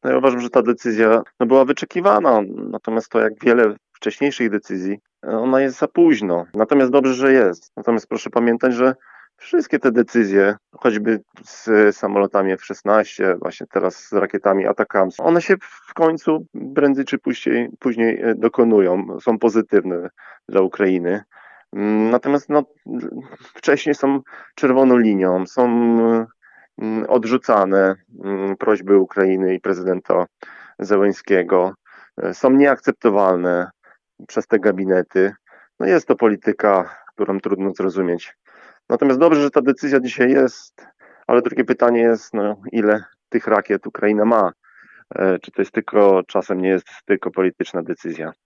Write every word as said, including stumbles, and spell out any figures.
No ja uważam, że ta decyzja no, była wyczekiwana, natomiast to jak wiele wcześniejszych decyzji, ona jest za późno. Natomiast dobrze, że jest. Natomiast proszę pamiętać, że wszystkie te decyzje, choćby z samolotami F szesnaście, właśnie teraz z rakietami Atacams, one się w końcu prędzej czy później, później dokonują, są pozytywne dla Ukrainy. Natomiast no, wcześniej są czerwoną linią, są odrzucane prośby Ukrainy i prezydenta Zełenskiego, są nieakceptowalne przez te gabinety. No jest to polityka, którą trudno zrozumieć. Natomiast dobrze, że ta decyzja dzisiaj jest, ale drugie pytanie jest, no, ile tych rakiet Ukraina ma? Czy to jest tylko, czasem nie jest tylko polityczna decyzja?